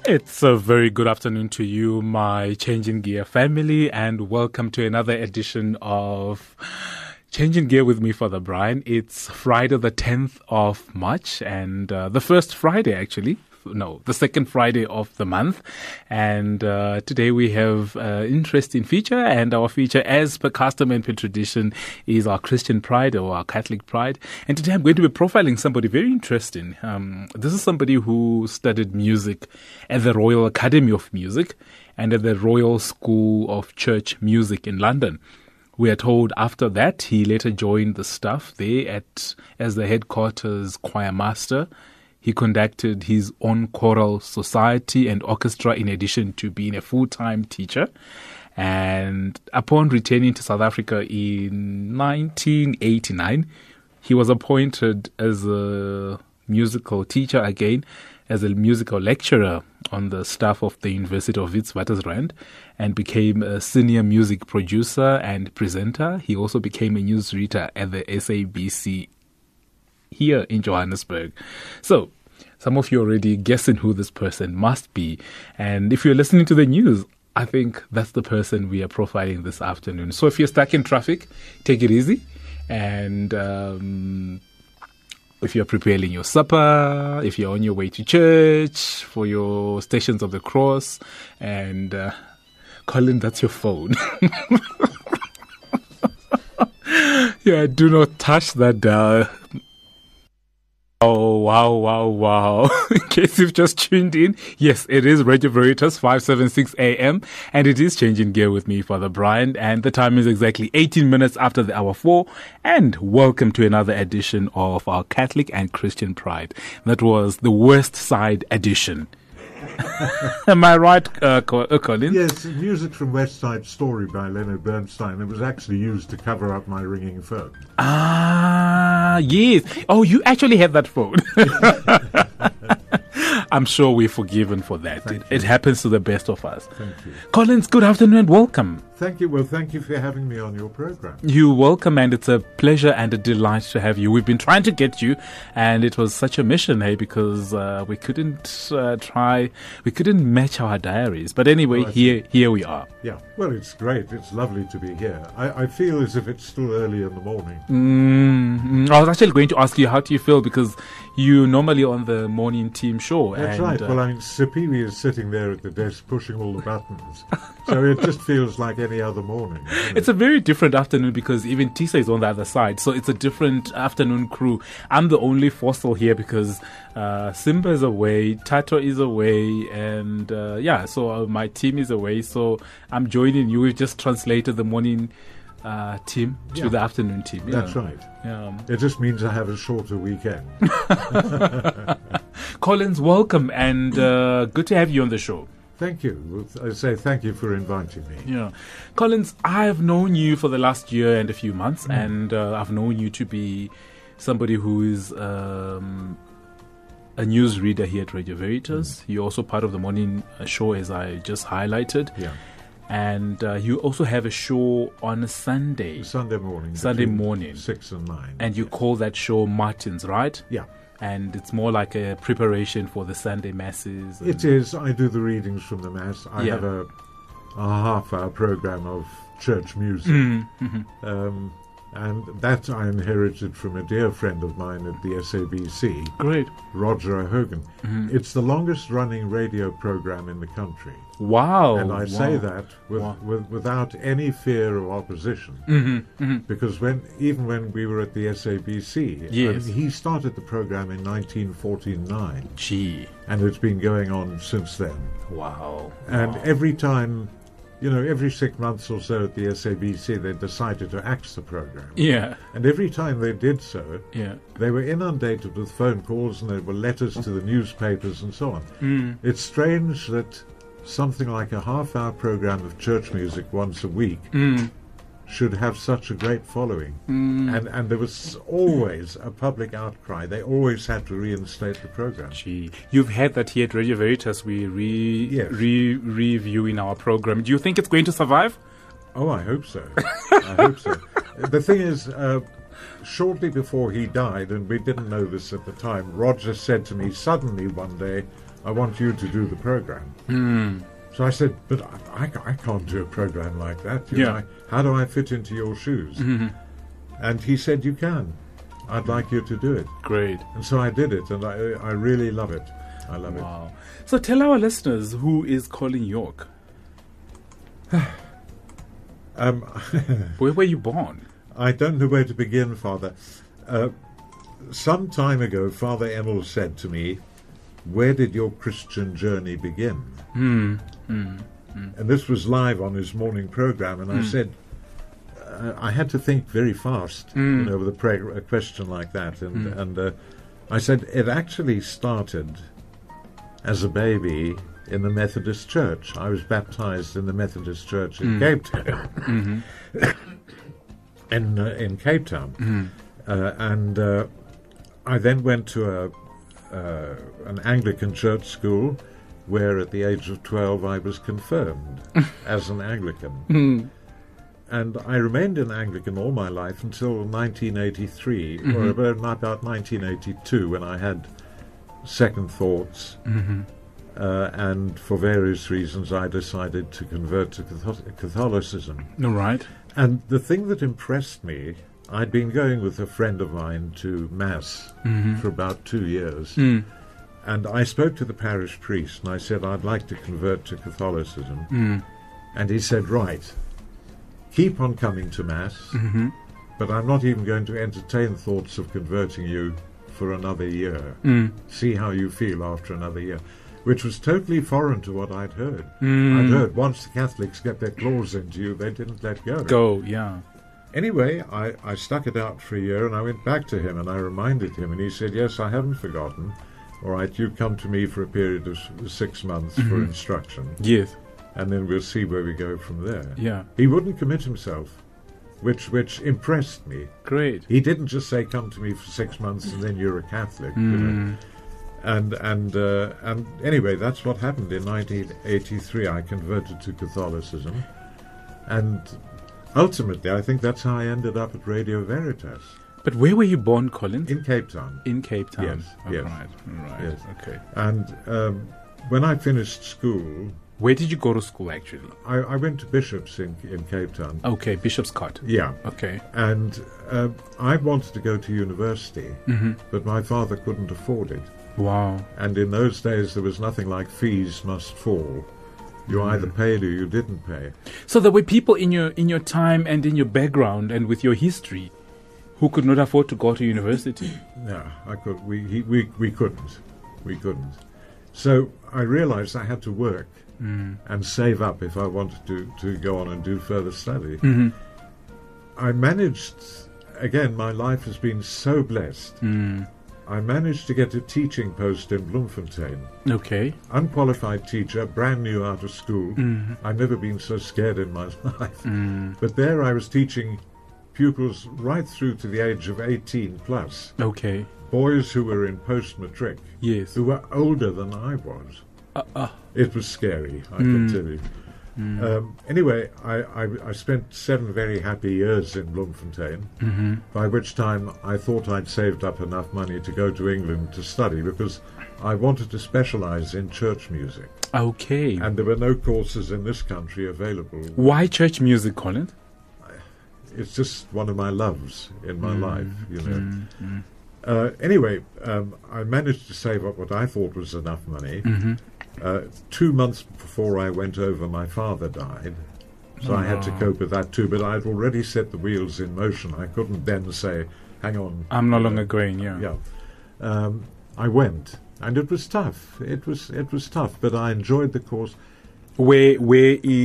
It's a very good afternoon to you, my Changing Gear family, and welcome to another edition of Changing Gear with me, Father Brian. It's Friday the 10th of March, and the first Friday, actually. No, the second Friday of the month. And today we have an interesting feature, and our feature, as per custom and per tradition, is our Christian pride or our Catholic pride. And today I'm going to be profiling somebody very interesting. This is somebody who studied music at the Royal Academy of Music and at the Royal School of Church Music in London. We are told after that he later joined the staff there as the headquarters choir master. He conducted his own choral society and orchestra in addition to being a full-time teacher. And upon returning to South Africa in 1989, he was appointed as a musical teacher again, as a musical lecturer on the staff of the University of Witwatersrand, and became a senior music producer and presenter. He also became a newsreader at the SABC here in Johannesburg. So, some of you are already guessing who this person must be. And if you're listening to the news, I think that's the person we are profiling this afternoon. So if you're stuck in traffic, take it easy. And if you're preparing your supper, if you're on your way to church, for your Stations of the Cross, and Colin, that's your phone. Yeah, do not touch that dial. Oh, wow. In case you've just tuned in, yes, it is Radio Veritas 576 AM, and it is Changing Gear with me, Father Brian, and the time is exactly 18 minutes after the hour 4, and welcome to another edition of our Catholic and Christian Pride. That was the West Side edition. Am I right, Colin? Yes, music from West Side Story by Leonard Bernstein. It was actually used to cover up my ringing phone. Ah, yes. Oh, you actually had that phone. I'm sure we're forgiven for that. It happens to the best of us. Thank you. Collins, good afternoon and welcome. Thank you. Well, thank you for having me on your program. You're welcome, and it's a pleasure and a delight to have you. We've been trying to get you, and it was such a mission, hey, because we couldn't match our diaries. But anyway, here we are. Yeah, well, it's great. It's lovely to be here. I feel as if it's still early in the morning. I was actually going to ask you, how do you feel? Because you're normally on the morning team show. That's right. Well, I mean, Sipiwi is sitting there at the desk pushing all the buttons. So it just feels like any other morning. It's a very different afternoon because even Tisa is on the other side. So it's a different afternoon crew. I'm the only fossil here because Simba is away, Tato is away, and so my team is away. So I'm joining you. We've just translated the morning team to the afternoon team. That's right. Yeah. It just means I have a shorter weekend. Collins, welcome, and good to have you on the show. Thank you. I say thank you for inviting me. Yeah. Collins, I've known you for the last year and a few months, and I've known you to be somebody who is a news reader here at Radio Veritas. You're also part of the morning show, as I just highlighted. Yeah. And you also have a show on a Sunday. Sunday morning. 6 and 9. And you call that show Martins, right? Yeah. And it's more like a preparation for the Sunday masses. It is. I do the readings from the mass. I have a half-hour program of church music. And that I inherited from a dear friend of mine at the SABC. Great. Roger O'Hogan. It's the longest-running radio program in the country. Wow. And I say that without any fear of opposition. Because even when we were at the SABC, he started the program in 1949. Gee. And it's been going on since then. Wow. And every time, every 6 months or so at the SABC, they decided to axe the program. Yeah. And every time they did so, they were inundated with phone calls and there were letters to the newspapers and so on. It's strange that something like a half-hour program of church music once a week should have such a great following. And there was always a public outcry. They always had to reinstate the program. Gee, you've had that here at Radio Veritas. We reviewing our program. Do you think it's going to survive? Oh, I hope so. I hope so. The thing is, shortly before he died, and we didn't know this at the time, Roger said to me suddenly one day, I want you to do the program. So I said, but I can't do a program like that. You know, how do I fit into your shoes? And he said, you can. I'd like you to do it. Great. And so I did it, and I really love it. I love it. So tell our listeners, who is Colin York? Where were you born? I don't know where to begin, Father. Some time ago, Father Emil said to me, where did your Christian journey begin? And this was live on his morning program, and I said, I had to think very fast, you know, with a question like that. And I said, it actually started as a baby in the Methodist Church. I was baptized in the Methodist Church in Cape Town. In Cape Town. And I then went to an Anglican church school where at the age of 12 I was confirmed as an Anglican. And I remained in Anglican all my life until 1983, or about 1982, when I had second thoughts. And for various reasons I decided to convert to Catholicism. All right. And the thing that impressed me, I'd been going with a friend of mine to Mass for about 2 years. And I spoke to the parish priest and I said, I'd like to convert to Catholicism. And he said, right, keep on coming to Mass, but I'm not even going to entertain thoughts of converting you for another year. See how you feel after another year. Which was totally foreign to what I'd heard. I'd heard once the Catholics get their claws into you, they didn't let go. Anyway, I stuck it out for a year, and I went back to him, and I reminded him, and he said, yes, I haven't forgotten. All right, you come to me for a period of 6 months for instruction. Yes. And then we'll see where we go from there. Yeah. He wouldn't commit himself, which impressed me. Great. He didn't just say, come to me for 6 months, and then you're a Catholic, you know. And anyway, that's what happened in 1983. I converted to Catholicism, and ultimately, I think that's how I ended up at Radio Veritas. But where were you born, Colin? In Cape Town. In Cape Town. Yes. Yes. Right. Yes. Okay. And when I finished school, where did you go to school, actually? I went to Bishop's in Cape Town. Okay, Bishop's Cot. Yeah. Okay. And I wanted to go to university, but my father couldn't afford it. Wow. And in those days, there was nothing like fees must fall. You either paid or you didn't pay. So there were people in your time and in your background and with your history who could not afford to go to university. Yeah, I could. We couldn't. We couldn't. So I realized I had to work and save up if I wanted to go on and do further study. I managed. Again, my life has been so blessed. I managed to get a teaching post in Bloemfontein. Okay. Unqualified teacher, brand new out of school. I've never been so scared in my life. But there I was teaching pupils right through to the age of 18 plus. Okay. Boys who were in post-matric. Yes. Who were older than I was. It was scary, I can tell you. Anyway, I spent 7 very happy years in Bloemfontein, by which time I thought I'd saved up enough money to go to England to study, because I wanted to specialize in church music. Okay. And there were no courses in this country available. Why church music, Colin? It's just one of my loves in my life, you know. Anyway, I managed to save up what I thought was enough money. 2 months before I went over, my father died, so I had to cope with that too. But I'd already set the wheels in motion. I couldn't then say, hang on. I'm no longer going, yeah. I went, and it was tough. It was tough, but I enjoyed the course. Where were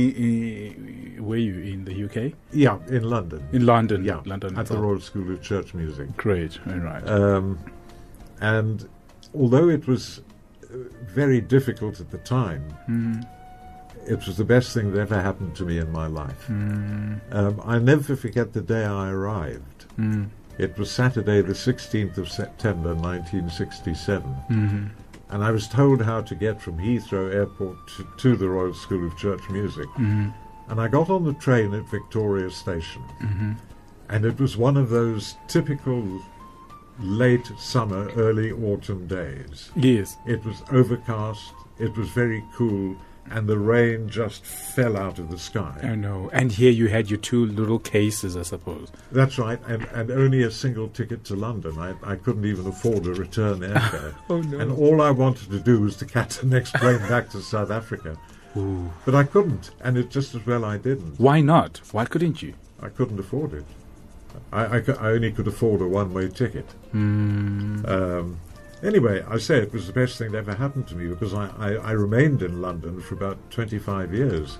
you in the UK? Yeah, in London. In London? Yeah, London at the Royal School of Church Music. Great, all right. And although it was very difficult at the time, it was the best thing that ever happened to me in my life. I'll never forget the day I arrived. It was Saturday the 16th of September 1967. And I was told how to get from Heathrow Airport to the Royal School of Church Music. And I got on the train at Victoria Station. And it was one of those typical late summer, early autumn days. Yes. It was overcast, it was very cool, and the rain just fell out of the sky. I know. And here you had your two little cases, I suppose. That's right, and only a single ticket to London. I couldn't even afford a return airfare. Oh, no. And all I wanted to do was to catch the next plane back to South Africa. Ooh. But I couldn't, and it's just as well I didn't. Why not? Why couldn't you? I couldn't afford it. I only could afford a one-way ticket. Anyway, I say it was the best thing that ever happened to me because I remained in London for about 25 years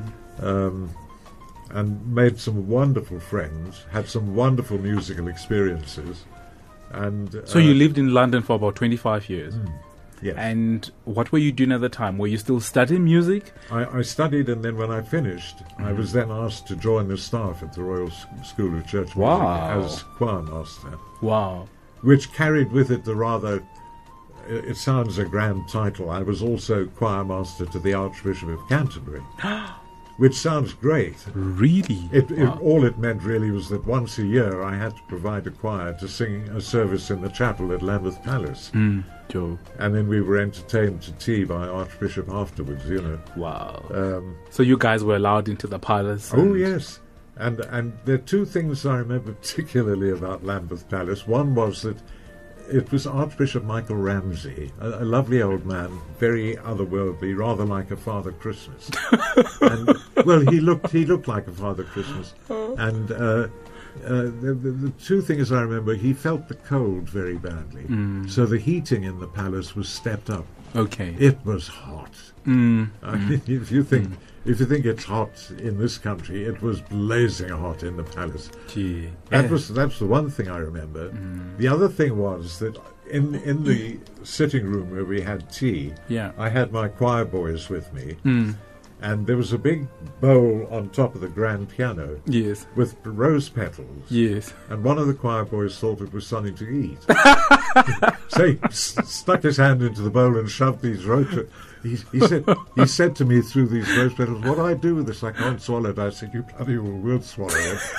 and made some wonderful friends, had some wonderful musical experiences. And so you lived in London for about 25 years? Yes. And what were you doing at the time? Were you still studying music? I studied, and then when I finished, I was then asked to join the staff at the Royal School of Church Music as choir master. Wow. Which carried with it the rather, it sounds a grand title, I was also choir master to the Archbishop of Canterbury, which sounds great. Really? All it meant really was that once a year I had to provide a choir to sing a service in the chapel at Lambeth Palace. Sure. And then we were entertained to tea by Archbishop afterwards, you know. Wow. So you guys were allowed into the palace? Oh, yes. And there are two things I remember particularly about Lambeth Palace. One was that it was Archbishop Michael Ramsey, a lovely old man, very otherworldly, rather like a Father Christmas. And, well, he looked like a Father Christmas. And the two things I remember, he felt the cold very badly. So the heating in the palace was stepped up. Okay. It was hot. I mean, if you think it's hot in this country, it was blazing hot in the palace. Gee. That's the one thing I remember. The other thing was that in the sitting room where we had tea, I had my choir boys with me. And there was a big bowl on top of the grand piano with rose petals. Yes. And one of the choir boys thought it was something to eat. So he stuck his hand into the bowl and shoved these rose petals. He said to me through these rose petals, "What do I do with this? I can't swallow it." I said, "You bloody well will swallow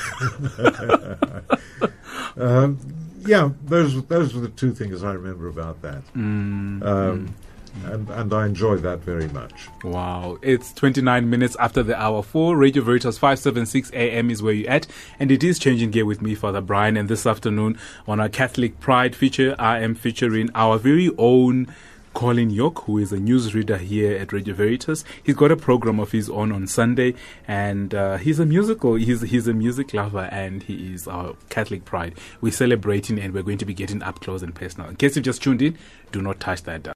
it." Those were the two things I remember about that. And I enjoyed that very much. Wow. It's 29 minutes after the hour 4. Radio Veritas 576 AM is where you're at. And it is Changing Gear with me, Father Brian. And this afternoon on our Catholic Pride feature, I am featuring our very own Colin York, who is a newsreader here at Radio Veritas. He's got a program of his own on Sunday, and he's a music lover, and he is our Catholic Pride. We're celebrating, and we're going to be getting up close and personal. In case you've just tuned in, do not touch that down.